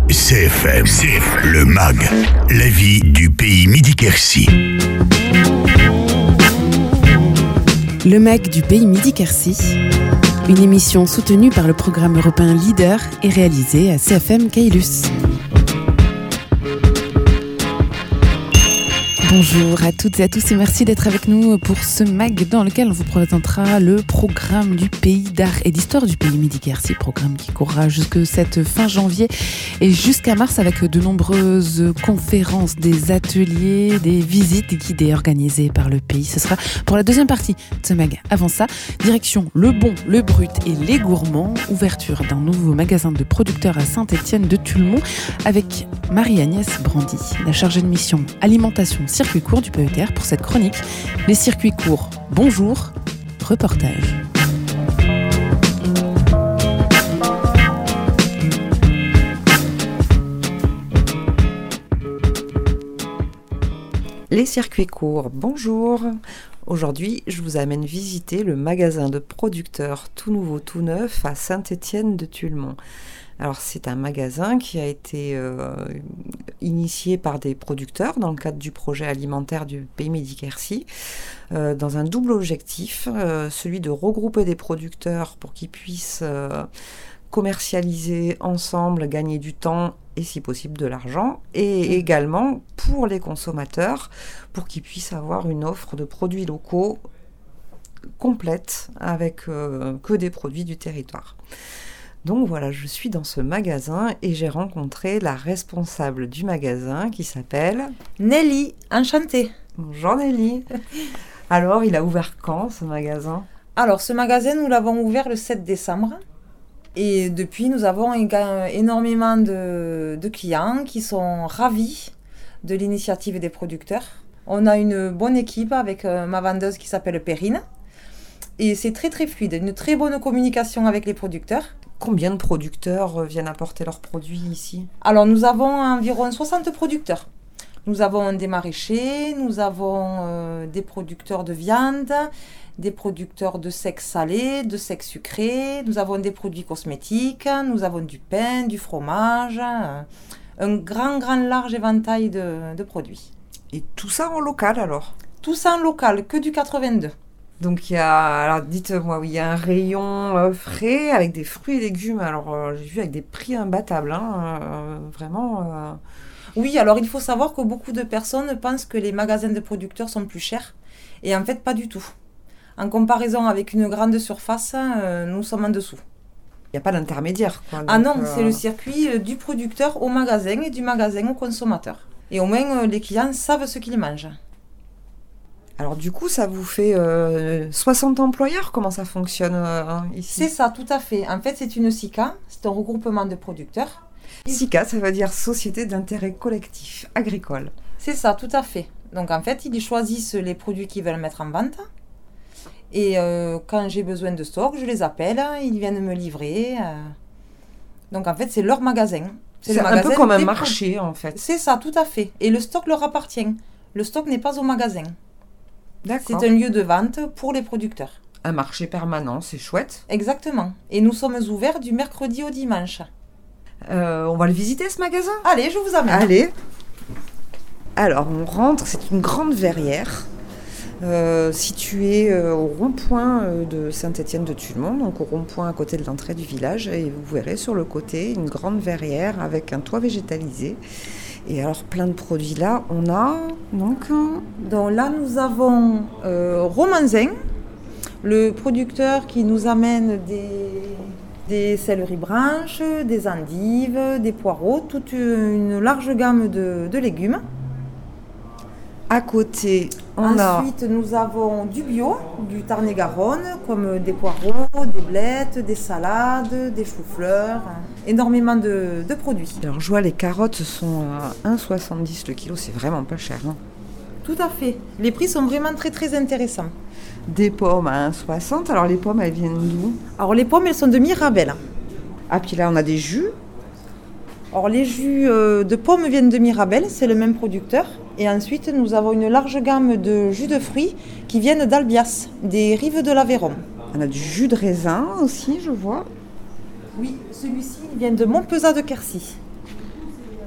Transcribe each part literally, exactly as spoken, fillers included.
C F M, C F M, le M A G, la vie du pays Midi-Quercy. Le M A G du pays Midi-Quercy, une émission soutenue par le programme européen Leader et réalisée à C F M Caylus. Bonjour à toutes et à tous et merci d'être avec nous pour ce M A G dans lequel on vous présentera le programme du pays d'art et d'histoire du pays Midi-Quercy, programme qui courra jusque cette fin janvier et jusqu'à mars avec de nombreuses conférences, des ateliers, des visites guidées organisées par le pays. Ce sera pour la deuxième partie de ce M A G. Avant ça, direction le bon, le brut et les gourmands, ouverture d'un nouveau magasin de producteurs à Saint-Étienne de Tulmont avec Marie-Agnès Brandy, la chargée de mission alimentation circuit court du P E T R pour cette chronique. Les circuits courts, bonjour, reportage. Les circuits courts, bonjour. Aujourd'hui, je vous amène visiter le magasin de producteurs tout nouveau, tout neuf à Saint-Étienne de Tulmont. Alors c'est un magasin qui a été euh, initié par des producteurs dans le cadre du projet alimentaire du pays Midi-Quercy, euh, dans un double objectif, euh, celui de regrouper des producteurs pour qu'ils puissent euh, commercialiser ensemble, gagner du temps et si possible de l'argent, et également pour les consommateurs, pour qu'ils puissent avoir une offre de produits locaux complète avec euh, que des produits du territoire. Donc voilà, je suis dans ce magasin et j'ai rencontré la responsable du magasin qui s'appelle Nelly, enchantée. Bonjour Nelly. Alors, il a ouvert quand ce magasin ? Alors, ce magasin, nous l'avons ouvert le sept décembre. Et depuis, nous avons énormément de, de clients qui sont ravis de l'initiative des producteurs. On a une bonne équipe avec euh, ma vendeuse qui s'appelle Perrine. Et c'est très très fluide, une très bonne communication avec les producteurs. Combien de producteurs viennent apporter leurs produits ici ? Alors, nous avons environ soixante producteurs. Nous avons des maraîchers, nous avons euh, des producteurs de viande, des producteurs de sexe salé, de sexe sucré, nous avons des produits cosmétiques, nous avons du pain, du fromage, euh, un grand, grand, large éventail de, de produits. Et tout ça en local alors ? Tout ça en local, que du quatre-vingt-deux. Donc il y a, alors dites-moi, oui, il y a un rayon euh, frais avec des fruits et légumes. Alors euh, j'ai vu avec des prix imbattables, hein, euh, vraiment. Euh... Oui, alors il faut savoir que beaucoup de personnes pensent que les magasins de producteurs sont plus chers, et en fait pas du tout. En comparaison avec une grande surface, euh, nous sommes en dessous. Il n'y a pas d'intermédiaire, quoi. Ah donc, non, euh... c'est le circuit euh, du producteur au magasin et du magasin au consommateur. Et au moins euh, les clients savent ce qu'ils mangent. Alors du coup, ça vous fait euh, soixante employeurs ? Comment ça fonctionne euh, ici ? C'est ça, tout à fait. En fait, c'est une S I C A, c'est un regroupement de producteurs. S I C A, ça veut dire Société d'intérêt collectif agricole. C'est ça, tout à fait. Donc en fait, ils choisissent les produits qu'ils veulent mettre en vente. Et euh, quand j'ai besoin de stock, je les appelle, ils viennent me livrer. Euh... Donc en fait, c'est leur magasin. C'est, c'est le un magasin peu comme un pro- marché, en fait. C'est ça, tout à fait. Et le stock leur appartient. Le stock n'est pas au magasin. D'accord. C'est un lieu de vente pour les producteurs. Un marché permanent, c'est chouette. Exactement. Et nous sommes ouverts du mercredi au dimanche. Euh, on va le visiter, ce magasin ? Allez, je vous amène. Allez. Alors, on rentre, c'est une grande verrière euh, située euh, au rond-point euh, de Saint-Étienne de Tulmont, donc au rond-point à côté de l'entrée du village. Et vous verrez sur le côté une grande verrière avec un toit végétalisé. Et alors, plein de produits là, on a donc... Un... Donc là, nous avons euh, Romanzin, le producteur qui nous amène des, des céleris branches, des endives, des poireaux, toute une large gamme de, de légumes. À côté, on Ensuite, a... nous avons du bio, du Tarn-et-Garonne, comme des poireaux, des blettes, des salades, des choux-fleurs, énormément de, de produits. Alors, je vois, les carottes sont à un euro soixante-dix le kilo, c'est vraiment pas cher. Hein. Tout à fait. Les prix sont vraiment très très intéressants. Des pommes à un euro soixante. Alors, les pommes, elles viennent d'où ? Alors, les pommes, elles sont de Mirabel. Ah, puis là, on a des jus. Alors, les jus euh, de pommes viennent de Mirabel, c'est le même producteur. Et ensuite, nous avons une large gamme de jus de fruits qui viennent d'Albias, des rives de l'Aveyron. On a du jus de raisin aussi, je vois. Oui, celui-ci il vient de Montpezat de Quercy.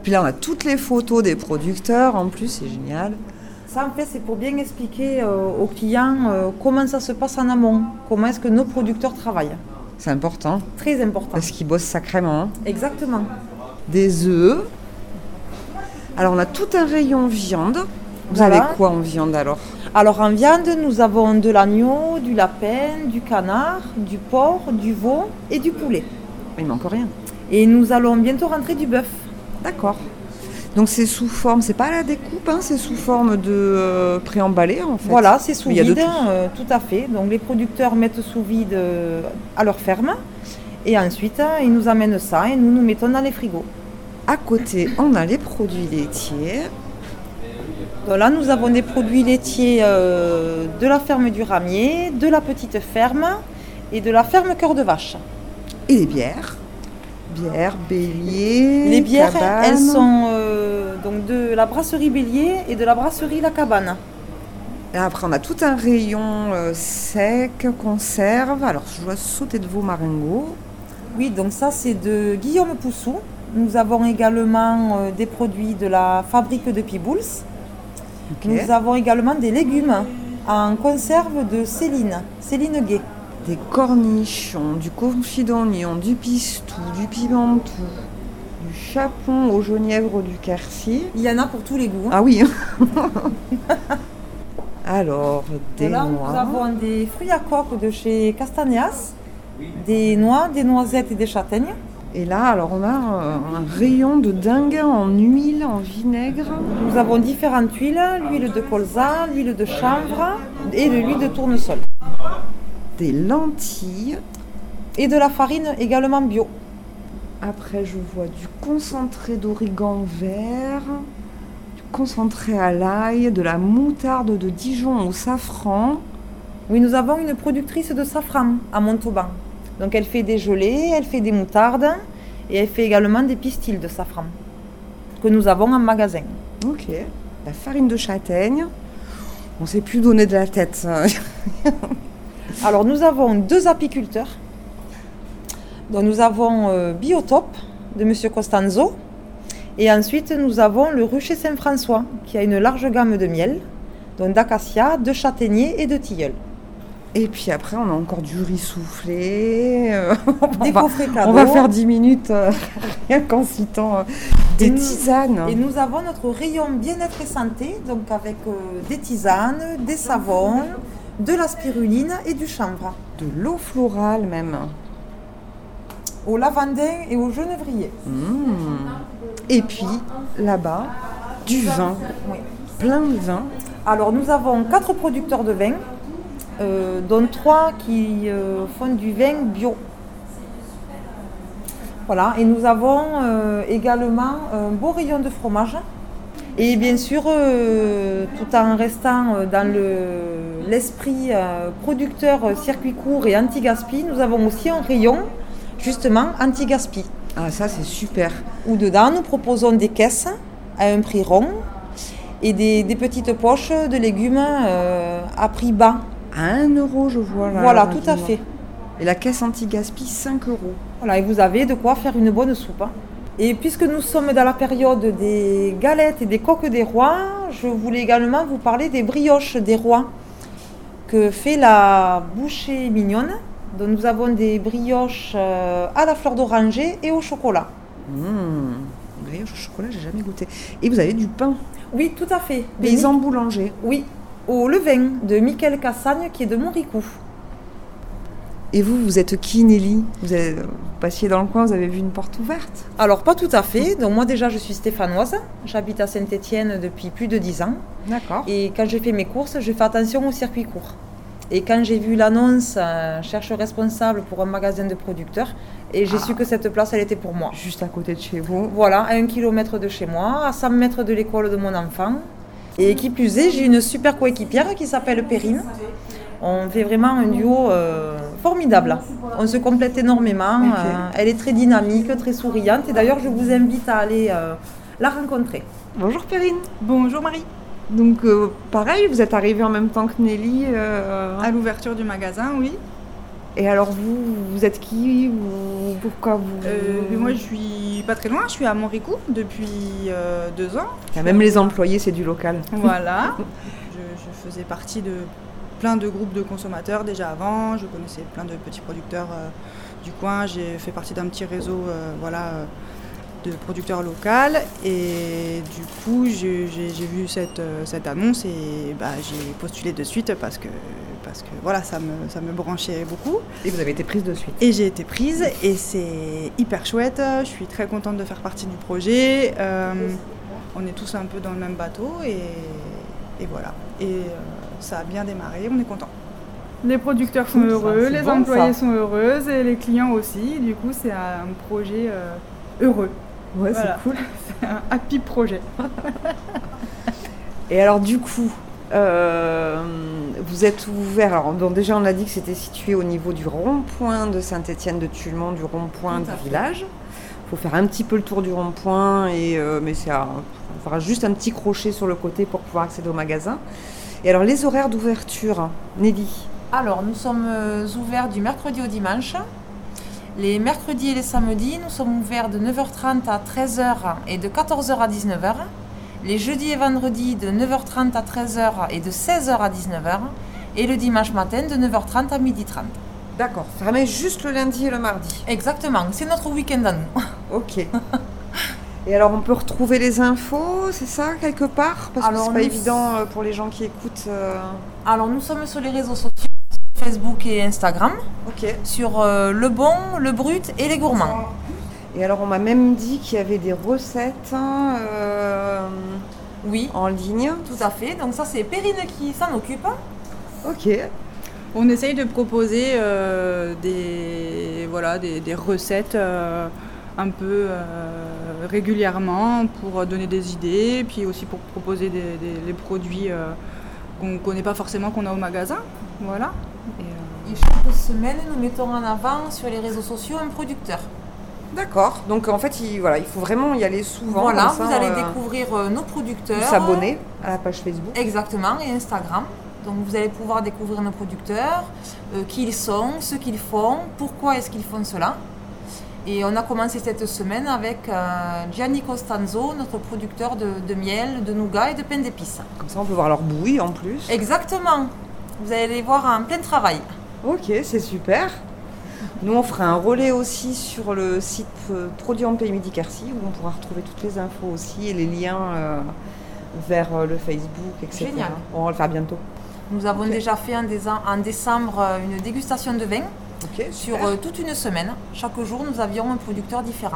Puis là, on a toutes les photos des producteurs, en plus, c'est génial. Ça, en fait, c'est pour bien expliquer euh, aux clients euh, comment ça se passe en amont, comment est-ce que nos producteurs travaillent. C'est important, Très important. parce qu'ils bossent sacrément. Exactement. Des œufs. Alors, on a tout un rayon viande. Vous Voilà. avez quoi en viande, alors? Alors en viande, nous avons de l'agneau, du lapin, du canard, du porc, du veau et du poulet. Il manque rien. Et nous allons bientôt rentrer du bœuf. D'accord. Donc, c'est sous forme, c'est pas à la découpe, hein, c'est sous forme de euh, préemballé, en fait. Voilà, c'est sous Mais il y a de vide, tout. euh, tout à fait. Donc les producteurs mettent sous vide euh, à leur ferme. Et ensuite, euh, ils nous amènent ça et nous nous mettons dans les frigos. À côté, on a les produits laitiers. Donc là, nous avons des produits laitiers euh, de la ferme du Ramier, de la petite ferme et de la ferme Cœur de Vache. Et les bières. Bières, bélier, Les bières, cabane. elles sont euh, donc de la brasserie Bélier et de la brasserie La Cabane. Et après, on a tout un rayon euh, sec, conserve. Alors, je dois sauter de vos maringots. Oui, donc ça c'est de Guillaume Poussou. Nous avons également euh, des produits de la fabrique de Pibouls. Ok. Nous avons également des légumes en conserve de Céline, Céline Gay. Des cornichons, du confit d'oignon, du pistou, du pimentou, du chapon au genièvre du Quercy. Il y en a pour tous les goûts. Ah oui. Alors, des Là, nous noix. avons des fruits à coque de chez Castaneas, des noix, des noisettes et des châtaignes. Et là, alors, on a euh, un rayon de dingue en huile, en vinaigre. Nous avons différentes huiles, l'huile de colza, l'huile de chanvre et de l'huile de tournesol. Des lentilles. Et de la farine également bio. Après, je vois du concentré d'origan vert, du concentré à l'ail, de la moutarde de Dijon au safran. Oui, nous avons une productrice de safran à Montauban. Donc elle fait des gelées, elle fait des moutardes et elle fait également des pistils de safran que nous avons en magasin. Ok. La farine de châtaigne. On ne sait plus donner de la tête. Alors nous avons deux apiculteurs. Donc nous avons euh, Biotop de Monsieur Costanzo et ensuite nous avons le Rucher Saint-François qui a une large gamme de miel, donc d'acacia, de châtaignier et de tilleul. Et puis après, on a encore du riz soufflé. euh, on, Des va, coffrets cadeaux. on va faire dix minutes euh, rien qu'en citant euh, des Et nous- tisanes. Et nous avons notre rayon bien-être et santé, donc avec euh, des tisanes, des savons, de la spiruline et du chanvre, De l'eau florale même. au lavandin et au genévrier. Mmh. Et puis, là-bas, du vin. Oui. Plein de vin. Alors nous avons quatre producteurs de vin, euh, dont trois qui euh, font du vin bio. Voilà, et nous avons euh, également un beau rayon de fromage. Et bien sûr, euh, tout en restant euh, dans le- l'esprit euh, producteur euh, circuit court et anti-gaspi, nous avons aussi un rayon justement anti-gaspi. Ah, ça, c'est super. Où dedans, nous proposons des caisses à un prix rond et des, des petites poches de légumes euh, à prix bas. À un euro, je vois là. Voilà, là, tout je à vois. fait. Et la caisse anti-gaspi, cinq euros. Voilà, et vous avez de quoi faire une bonne soupe. hein. Et puisque nous sommes dans la période des galettes et des coques des rois, je voulais également vous parler des brioches des rois que fait la bouchée mignonne. Donc nous avons des brioches euh, à la fleur d'oranger et au chocolat. Mmh. Brioche au chocolat, j'ai jamais goûté. Et vous avez du pain. Oui, tout à fait. Des Paysan boulanger. Oui, au levain de Michael Cassagne qui est de Montricou. Et vous, vous êtes qui, Nelly vous, avez, vous passiez dans le coin, vous avez vu une porte ouverte. Alors pas tout à fait, donc moi déjà je suis stéphanoise, j'habite à Saint-Étienne depuis plus de dix ans D'accord. et quand j'ai fait mes courses, j'ai fait attention au circuit court. Et quand j'ai vu l'annonce euh, cherche responsable pour un magasin de producteurs, et j'ai Ah. su que cette place elle était pour moi. Juste à côté de chez vous. Voilà, à un kilomètre de chez moi, à cent mètres de l'école de mon enfant. Et qui plus est, j'ai une super coéquipière qui s'appelle Perrine. On fait vraiment un duo euh, formidable. On se complète énormément. Ok. euh, elle est très dynamique, très souriante. Et d'ailleurs, je vous invite à aller euh, la rencontrer. Bonjour Perrine. Bonjour Marie. Donc pareil, vous êtes arrivée en même temps que Nelly. euh, À l'ouverture du magasin, oui. Et alors vous, vous êtes qui ou pourquoi vous... Euh, moi je suis pas très loin, je suis à Montrécourt depuis euh, deux ans. Ah, même les employés, c'est du local. Voilà. je, je faisais partie de plein de groupes de consommateurs déjà avant, je connaissais plein de petits producteurs euh, du coin, j'ai fait partie d'un petit réseau euh, voilà, euh, de producteurs locaux et du coup j'ai, j'ai, j'ai vu cette, euh, cette annonce et bah, j'ai postulé de suite parce que, parce que voilà, ça, me, ça me branchait beaucoup. Et vous avez été prise de suite. Et j'ai été prise et c'est hyper chouette, je suis très contente de faire partie du projet. Euh, on est tous un peu dans le même bateau et, et voilà. Et euh, ça a bien démarré, on est content. Les producteurs sont heureux, les bon, employés ça. sont heureux et les clients aussi. Du coup, c'est un projet euh, heureux. Ouais, Voilà. c'est cool. C'est un happy projet. Et alors du coup, euh, vous êtes ouvert, alors bon, déjà on a dit que c'était situé au niveau du rond-point de Saint-Étienne-de-Tulmont, du rond-point Tout à du fait. village. Il faut faire un petit peu le tour du rond-point, et, euh, mais c'est à, on fera juste un petit crochet sur le côté pour pouvoir accéder au magasin. Et alors les horaires d'ouverture, Nelly? Alors, nous sommes euh, ouverts du mercredi au dimanche. Les mercredis et les samedis, nous sommes ouverts de neuf heures trente à treize heures et de quatorze heures à dix-neuf heures. Les jeudis et vendredis de neuf heures trente à treize heures et de seize heures à dix-neuf heures. Et le dimanche matin de neuf heures trente à midi trente. D'accord, fermé juste le lundi et le mardi. Exactement, c'est notre week-end à nous. Ok. Et alors on peut retrouver les infos, c'est ça, quelque part? Parce Alors, que c'est pas nous- évident euh, pour les gens qui écoutent. euh, Alors, nous sommes sur les réseaux sociaux, Facebook et Instagram, Ok. sur euh, le bon, le brut et les gourmands. Et alors on m'a même dit qu'il y avait des recettes hein, euh, Oui, en ligne. tout à fait. Donc ça, c'est Perrine qui s'en occupe. Ok. On essaye de proposer euh, des, voilà, des, des recettes euh, un peu euh, régulièrement pour donner des idées, puis aussi pour proposer des, des- les produits euh, qu'on ne connaît pas forcément, qu'on a au magasin. Voilà. Et, euh, Et chaque semaine, nous mettons en avant sur les réseaux sociaux un producteur. D'accord. Donc en fait, il, voilà, il faut vraiment y aller souvent. Voilà, comme ça, vous allez euh, découvrir euh, nos producteurs. s'abonner à la page Facebook. Exactement, et Instagram. Donc vous allez pouvoir découvrir nos producteurs, euh, qui ils sont, ce qu'ils font, pourquoi est-ce qu'ils font cela. Et on a commencé cette semaine avec euh, Gianni Costanzo, notre producteur de, de miel, de nougat et de pain d'épices. Comme ça, on peut voir leur bouillie en plus. Exactement. Vous allez les voir en plein travail. Ok, c'est super. Nous, on fera un relais aussi sur le site euh, Produits en Pays Midi Quercy, où on pourra retrouver toutes les infos aussi et les liens euh, vers euh, le Facebook, et cetera. Génial. On va le faire bientôt. Nous avons Ok. déjà fait en, désa- en décembre euh, une dégustation de vin Ok, sur super. euh, toute une semaine. Chaque jour, nous avions un producteur différent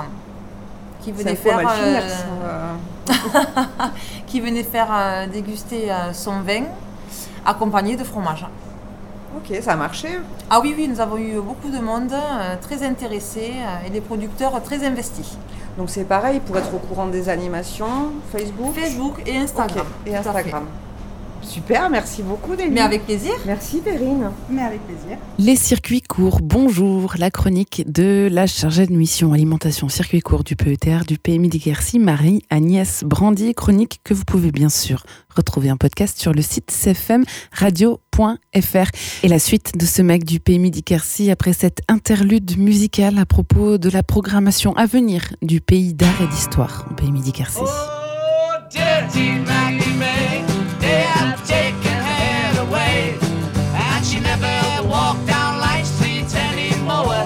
qui C'est venait un peu faire, mal finir, euh, ça, euh. qui venait faire euh, déguster euh, son vin accompagné de fromage. Ok, ça a marché. Ah oui, oui, nous avons eu beaucoup de monde euh, très intéressé euh, et des producteurs très investis. Donc c'est pareil, pour être au courant des animations, Facebook Facebook et Instagram. Ok, et tout à fait. Instagram. Super, merci beaucoup Nelly. Mais avec plaisir. Merci Perrine. mais avec plaisir. Les circuits courts, bonjour, la chronique de la chargée de mission alimentation circuit court du P E T R du Pays Midi Quercy, Marie-Agnès Brandy, chronique que vous pouvez bien sûr retrouver en podcast sur le site c f m radio point f r. Et la suite de ce mec du Pays Midi Quercy après cette interlude musicale à propos de la programmation à venir du Pays d'art et d'histoire au Pays Midi Quercy. Oh, dirty Maggie May, they have taken her away, and she never walked down Light Street anymore.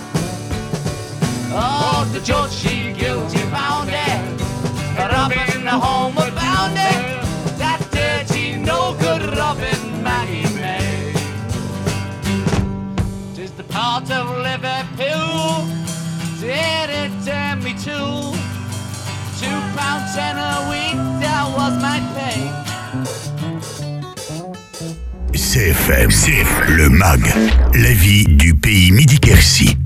Oh, the judge, she guilty found her, but up in the home of found her, that dirty, no good Robin Maggie May. 'Tis the part of Liverpool, did it turn me to? Two pounds ten a week, that was my pay. C F M, C F M, le MAG, la vie du Pays Midi Quercy.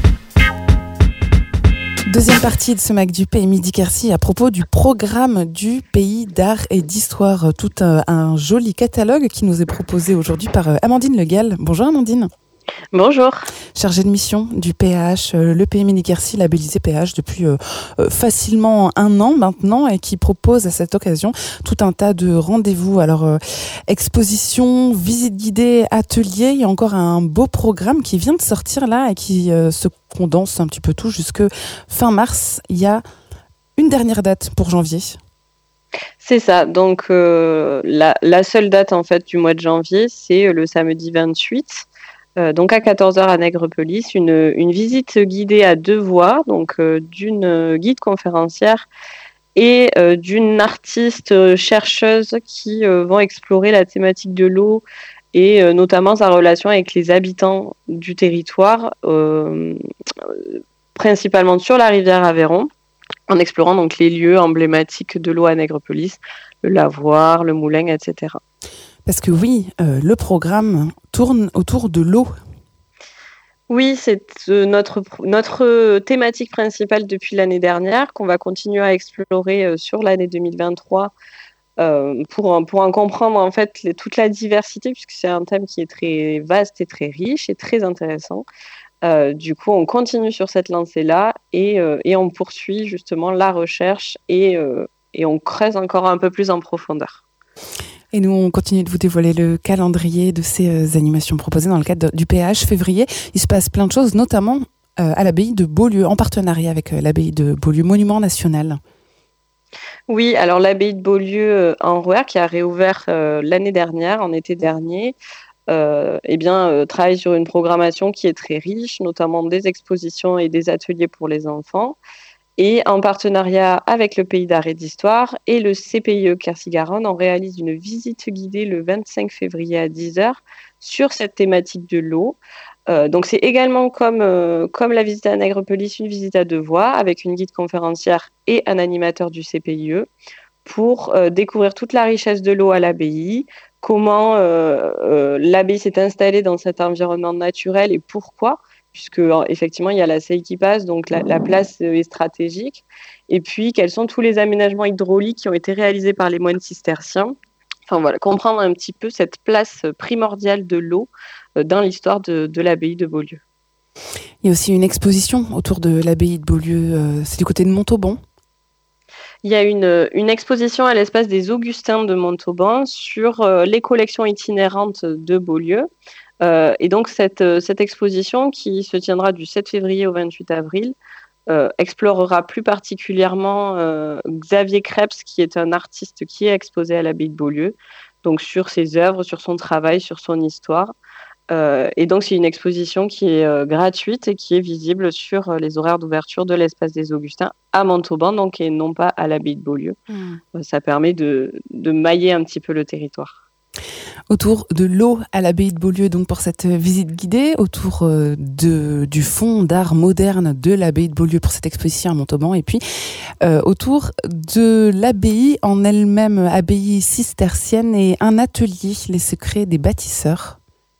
Deuxième partie de ce Mac du Pays Midi Quercy à propos du programme du Pays d'art et d'histoire. Tout un, un joli catalogue qui nous est proposé aujourd'hui par Amandine Le Gall. Bonjour Amandine. Bonjour. Chargée de mission du P H, euh, le Pays Midi Quercy labellisé P H depuis euh, euh, facilement un an maintenant et qui propose à cette occasion tout un tas de rendez-vous. Alors, euh, exposition, visite guidée, atelier, il y a encore un beau programme qui vient de sortir là et qui euh, se condense un petit peu tout jusque fin mars. Il y a une dernière date pour janvier. C'est ça. Donc, euh, la, la seule date en fait du mois de janvier, c'est le samedi vingt-huit. Euh, donc à quatorze heures à Nègrepelisse, une, une visite guidée à deux voix, donc euh, d'une guide conférencière et euh, d'une artiste euh, chercheuse qui euh, vont explorer la thématique de l'eau et euh, notamment sa relation avec les habitants du territoire, euh, principalement sur la rivière Aveyron, en explorant donc les lieux emblématiques de l'eau à Nègrepelisse, le lavoir, le moulin, et cetera. Parce que oui, euh, le programme tourne autour de l'eau. Oui, c'est euh, notre, notre thématique principale depuis l'année dernière, qu'on va continuer à explorer euh, sur l'année deux mille vingt-trois euh, pour, pour en comprendre en fait les, toute la diversité, puisque c'est un thème qui est très vaste et très riche et très intéressant. Euh, du coup, on continue sur cette lancée-là et, euh, et on poursuit justement la recherche et, euh, et on creuse encore un peu plus en profondeur. Et nous, on continue de vous dévoiler le calendrier de ces euh, animations proposées dans le cadre du P H. Février, il se passe plein de choses, notamment euh, à l'abbaye de Beaulieu, en partenariat avec euh, l'abbaye de Beaulieu, monument national. Oui, alors l'abbaye de Beaulieu euh, en Rouergue, qui a réouvert euh, l'année dernière, en été dernier, euh, eh bien, euh, travaille sur une programmation qui est très riche, notamment des expositions et des ateliers pour les enfants. Et en partenariat avec le Pays d'Art et d'Histoire et le C P I E Quercy-Garonne, on réalise une visite guidée le vingt-cinq février à dix heures sur cette thématique de l'eau. Euh, donc c'est également comme, euh, comme la visite à Nègrepelisse, une visite à deux voix avec une guide conférencière et un animateur du C P I E pour euh, découvrir toute la richesse de l'eau à l'abbaye, comment euh, euh, l'abbaye s'est installée dans cet environnement naturel et pourquoi, puisque effectivement il y a la Seille qui passe, donc la, la place est stratégique. Et puis quels sont tous les aménagements hydrauliques qui ont été réalisés par les moines cisterciens. Enfin voilà, comprendre un petit peu cette place primordiale de l'eau dans l'histoire de, de l'abbaye de Beaulieu. Il y a aussi une exposition autour de l'abbaye de Beaulieu, euh, c'est du côté de Montauban. Il y a une, une exposition à l'espace des Augustins de Montauban sur euh, les collections itinérantes de Beaulieu. Euh, et donc cette, cette exposition qui se tiendra du sept février au vingt-huit avril euh, explorera plus particulièrement euh, Xavier Krebs, qui est un artiste qui est exposé à l'abbaye de Beaulieu, donc sur ses œuvres, sur son travail, sur son histoire. Euh, et donc c'est une exposition qui est euh, gratuite et qui est visible sur euh, les horaires d'ouverture de l'espace des Augustins à Montauban, donc, et non pas à l'abbaye de Beaulieu. Mmh. Euh, ça permet de, de mailler un petit peu le territoire. Autour de l'eau à l'abbaye de Beaulieu, donc pour cette visite guidée, autour euh, de, du fonds d'art moderne de l'abbaye de Beaulieu pour cette exposition à Montauban, et puis euh, autour de l'abbaye en elle-même, abbaye cistercienne, et un atelier, les secrets des bâtisseurs.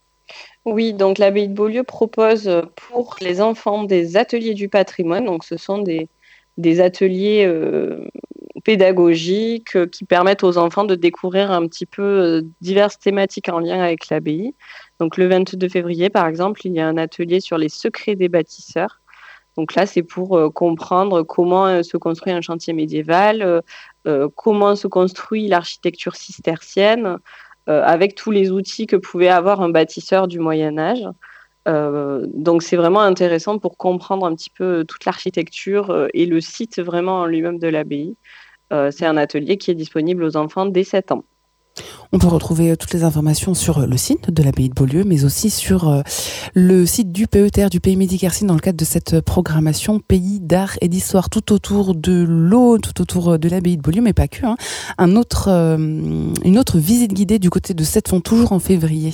Oui, donc l'abbaye de Beaulieu propose pour les enfants des ateliers du patrimoine, donc ce sont des, des ateliers euh, pédagogiques euh, qui permettent aux enfants de découvrir un petit peu euh, diverses thématiques en lien avec l'abbaye. Donc le vingt-deux février, par exemple, il y a un atelier sur les secrets des bâtisseurs. Donc là, c'est pour euh, comprendre comment euh, se construit un chantier médiéval, euh, euh, comment se construit l'architecture cistercienne, euh, avec tous les outils que pouvait avoir un bâtisseur du Moyen-Âge. Euh, donc c'est vraiment intéressant pour comprendre un petit peu toute l'architecture euh, et le site vraiment en lui-même de l'abbaye. Euh, c'est un atelier qui est disponible aux enfants dès sept ans. On peut retrouver toutes les informations sur le site de l'abbaye de Beaulieu, mais aussi sur le site du P E T R, du Pays Midi Quercy, dans le cadre de cette programmation Pays d'Art et d'Histoire, tout autour de l'eau, tout autour de l'abbaye de Beaulieu, mais pas que. Hein. Un autre, euh, une autre visite guidée du côté de Sept-Fonds, toujours en février.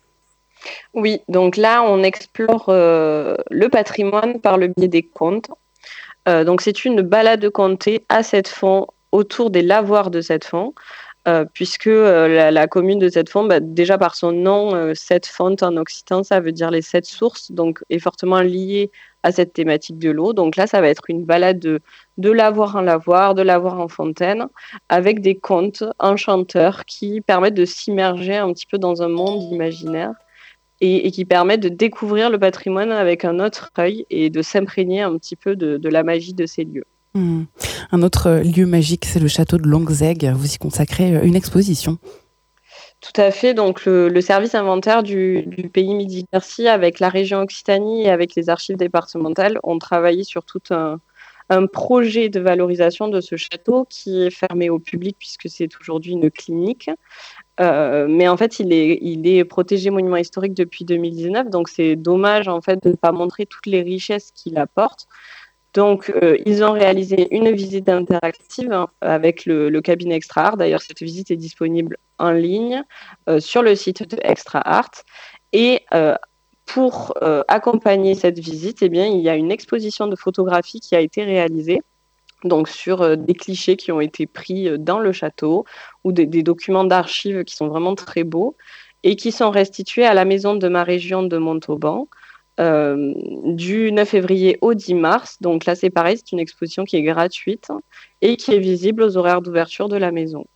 Oui, donc là, on explore euh, le patrimoine par le biais des contes. Euh, donc c'est une balade comptée à Sept-Fonds, autour des lavoirs de Sept-Fonds. Euh, puisque euh, la, la commune de Sept-Fonds, bah, déjà par son nom, euh, sept fontes en occitan, ça veut dire les sept sources, donc est fortement liée à cette thématique de l'eau. Donc là, ça va être une balade de, de lavoir en lavoir, de lavoir en fontaine, avec des contes enchanteurs qui permettent de s'immerger un petit peu dans un monde imaginaire. et, et qui permet de découvrir le patrimoine avec un autre œil et de s'imprégner un petit peu de, de la magie de ces lieux. Mmh. Un autre lieu magique, c'est le château de Longuezeg. Vous y consacrez une exposition. Tout à fait. Donc, le, le service inventaire du, du pays Midi-Quercy, avec la région Occitanie et avec les archives départementales, ont travaillé sur tout un, un projet de valorisation de ce château qui est fermé au public puisque c'est aujourd'hui une clinique. Euh, mais en fait, il est, il est protégé monument historique depuis deux mille dix-neuf. Donc, c'est dommage en fait de ne pas montrer toutes les richesses qu'il apporte. Donc, euh, ils ont réalisé une visite interactive hein, avec le, le cabinet Extra Art. D'ailleurs, cette visite est disponible en ligne euh, sur le site de Extra Art. Et euh, pour euh, accompagner cette visite, eh bien, il y a une exposition de photographie qui a été réalisée donc sur euh, des clichés qui ont été pris euh, dans le château ou des, des documents d'archives qui sont vraiment très beaux et qui sont restitués à la maison de ma région de Montauban. Euh, du neuf février au dix mars. Donc là, c'est pareil, c'est une exposition qui est gratuite et qui est visible aux horaires d'ouverture de la maison.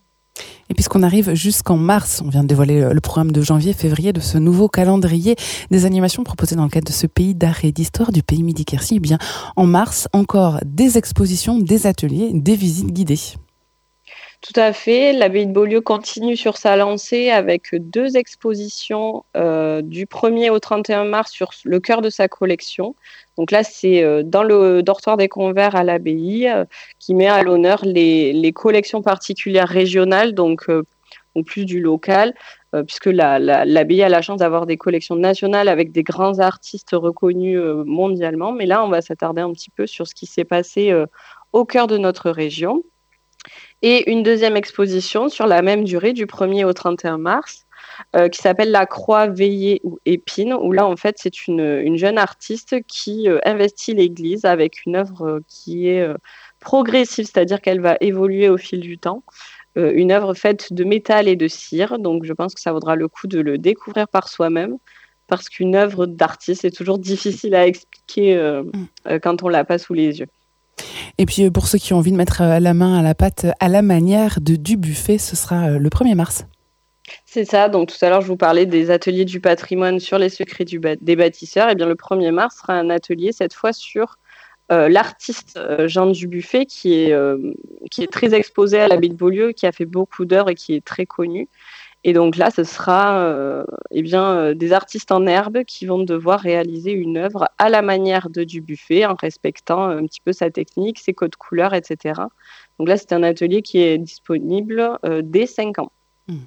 Et puisqu'on arrive jusqu'en mars, on vient de dévoiler le programme de janvier-février de ce nouveau calendrier des animations proposées dans le cadre de ce pays d'art et d'histoire du pays Midi-Quercy. Eh bien, en mars, encore des expositions, des ateliers, des visites guidées. Tout à fait. L'abbaye de Beaulieu continue sur sa lancée avec deux expositions euh, du premier au trente et un mars sur le cœur de sa collection. Donc là, c'est euh, dans le dortoir des Convers à l'abbaye euh, qui met à l'honneur les, les collections particulières régionales, donc, euh, donc plus du local, euh, puisque la, la, l'abbaye a la chance d'avoir des collections nationales avec des grands artistes reconnus euh, mondialement. Mais là, on va s'attarder un petit peu sur ce qui s'est passé euh, au cœur de notre région. Et une deuxième exposition sur la même durée du premier au trente et un mars euh, qui s'appelle La Croix, Veillée ou Épine, où là en fait c'est une, une jeune artiste qui euh, investit l'église avec une œuvre euh, qui est euh, progressive, c'est-à-dire qu'elle va évoluer au fil du temps, euh, une œuvre faite de métal et de cire, donc je pense que ça vaudra le coup de le découvrir par soi-même, parce qu'une œuvre d'artiste est toujours difficile à expliquer euh, euh, quand on l'a pas sous les yeux. Et puis pour ceux qui ont envie de mettre la main à la pâte à la manière de Dubuffet, ce sera le premier mars. C'est ça, donc tout à l'heure je vous parlais des ateliers du patrimoine sur les secrets du ba- des bâtisseurs. Et bien le premier mars sera un atelier cette fois sur euh, l'artiste euh, Jean Dubuffet qui est, euh, qui est très exposé à l'abbaye de Beaulieu, qui a fait beaucoup d'œuvres et qui est très connu. Et donc là, ce sera euh, eh bien, euh, des artistes en herbe qui vont devoir réaliser une œuvre à la manière de Dubuffet en respectant un petit peu sa technique, ses codes couleurs, et cetera. Donc là, c'est un atelier qui est disponible euh, dès cinq ans.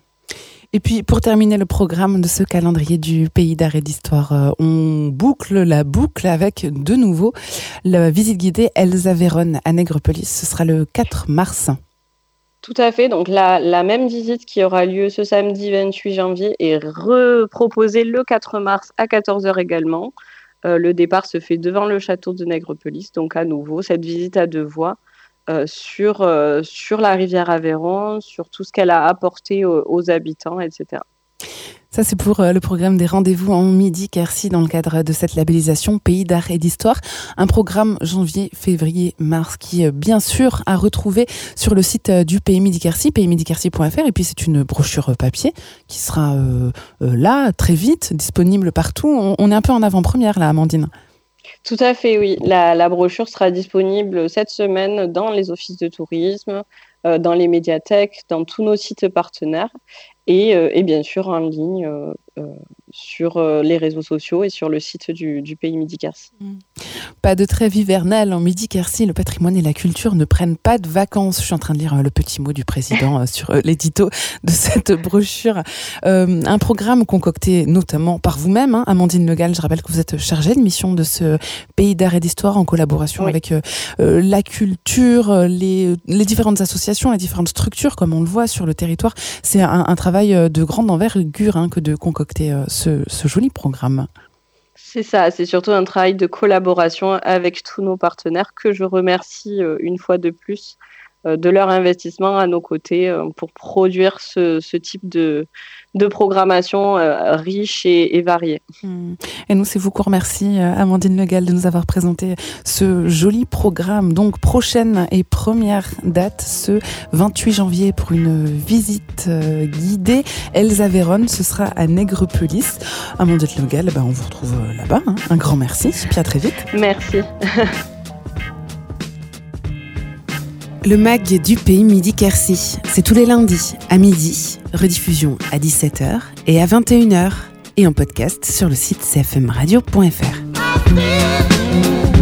Et puis, pour terminer le programme de ce calendrier du pays d'art et d'histoire, euh, on boucle la boucle avec, de nouveau, la visite guidée Elsa Véronne à Nègrepelisse. Ce sera le quatre mars. Tout à fait. Donc la, la même visite qui aura lieu ce samedi vingt-huit janvier est reproposée le quatre mars à quatorze heures également. Euh, le départ se fait devant le château de Nègrepelisse. Donc à nouveau, cette visite à deux voies euh, sur, euh, sur la rivière Aveyron, sur tout ce qu'elle a apporté aux, aux habitants, et cetera. Ça, c'est pour le programme des rendez-vous en Midi-Quercy dans le cadre de cette labellisation Pays d'art et d'histoire. Un programme janvier, février, mars qui, bien sûr, à retrouver sur le site du Pays Midi-Quercy, pays midi quercy point f r. Et puis, c'est une brochure papier qui sera euh, euh, là, très vite, disponible partout. On, on est un peu en avant-première, là, Amandine. Tout à fait, oui. La, la brochure sera disponible cette semaine dans les offices de tourisme, euh, dans les médiathèques, dans tous nos sites partenaires. Et, euh, et bien sûr en ligne euh, euh, sur euh, les réseaux sociaux et sur le site du, du Pays Midi-Quercy. Pas de trêve hivernale en Midi-Quercy, le patrimoine et la culture ne prennent pas de vacances. Je suis en train de lire euh, le petit mot du président euh, sur euh, l'édito de cette brochure. Euh, un programme concocté notamment par vous-même, hein, Amandine Le Gall. Je rappelle que vous êtes chargée de mission de ce Pays d'art et d'histoire en collaboration oui. avec euh, euh, la culture, les, les différentes associations, les différentes structures, comme on le voit sur le territoire. C'est un, un travail de grande envergure hein, que de concocter euh, ce, ce joli programme. C'est ça, c'est surtout un travail de collaboration avec tous nos partenaires que je remercie euh, une fois de plus euh, de leur investissement à nos côtés euh, pour produire ce, ce type de, de programmation euh, riche et, et variée. Mmh. Et nous, c'est vous qu'on remercie, Amandine Le Gall, de nous avoir présenté ce joli programme. Donc, prochaine et première date, ce vingt-huit janvier, pour une visite euh, guidée. Elsa Véronne, ce sera à Nègrepelisse. Amandine Le Gall, ben, on vous retrouve là-bas. Hein. Un grand merci, puis à très vite. Merci. Le mag du Pays Midi-Quercy, c'est tous les lundis à midi, rediffusion à dix-sept heures et à vingt et une heures, et en podcast sur le site c f m radio point f r.